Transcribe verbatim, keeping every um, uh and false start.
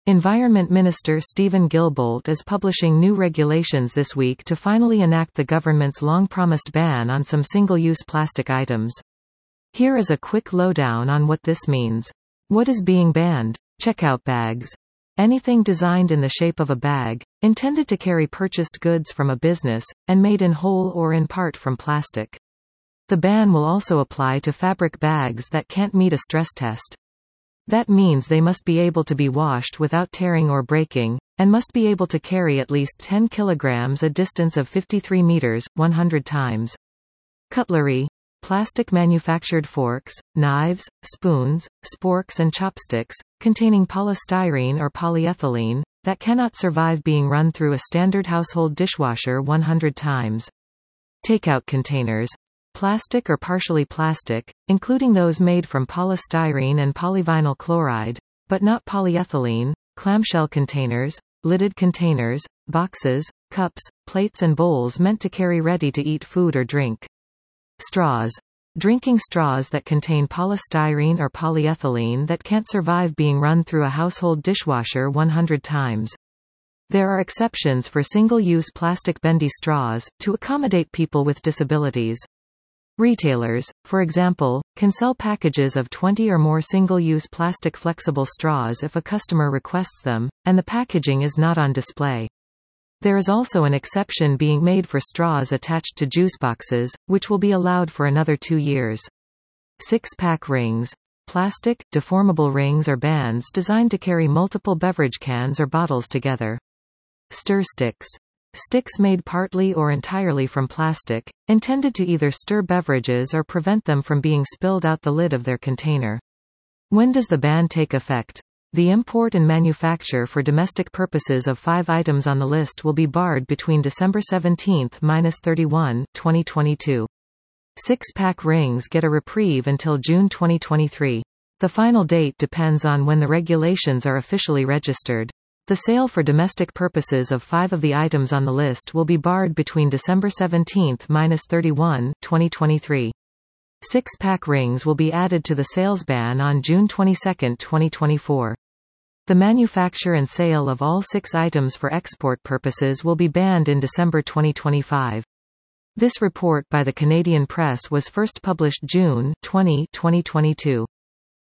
Environment Minister Stephen Gilbolt is publishing new regulations this week to finally enact the government's long-promised ban on some single-use plastic items. Here is a quick lowdown on what this means. What is being banned? Checkout bags. Anything designed in the shape of a bag, intended to carry purchased goods from a business, and made in whole or in part from plastic. The ban will also apply to fabric bags that can't meet a stress test. That means they must be able to be washed without tearing or breaking, and must be able to carry at least ten kilograms a distance of fifty-three meters, one hundred times. Cutlery. Plastic manufactured forks, knives, spoons, sporks and chopsticks, containing polystyrene or polyethylene, that cannot survive being run through a standard household dishwasher one hundred times. Takeout containers. Plastic or partially plastic, including those made from polystyrene and polyvinyl chloride, but not polyethylene, clamshell containers, lidded containers, boxes, cups, plates and bowls meant to carry ready-to-eat food or drink. Straws. Drinking straws that contain polystyrene or polyethylene that can't survive being run through a household dishwasher one hundred times. There are exceptions for single-use plastic bendy straws, to accommodate people with disabilities. Retailers, for example, can sell packages of twenty or more single-use plastic flexible straws if a customer requests them, and the packaging is not on display. There is also an exception being made for straws attached to juice boxes, which will be allowed for another two years. Six-pack rings. Plastic, deformable rings or bands designed to carry multiple beverage cans or bottles together. Stir sticks. Sticks made partly or entirely from plastic, intended to either stir beverages or prevent them from being spilled out the lid of their container. When does the ban take effect? The import and manufacture for domestic purposes of five items on the list will be barred between December seventeenth to thirty-first, twenty twenty-two. Six-pack rings get a reprieve until June twenty twenty-three. The final date depends on when the regulations are officially registered. The sale for domestic purposes of five of the items on the list will be barred between December seventeenth to thirty-first, twenty twenty-three. Six-pack rings will be added to the sales ban on June twenty-second, twenty twenty-four. The manufacture and sale of all six items for export purposes will be banned in December twenty twenty-five. This report by the Canadian Press was first published June twentieth, twenty twenty-two.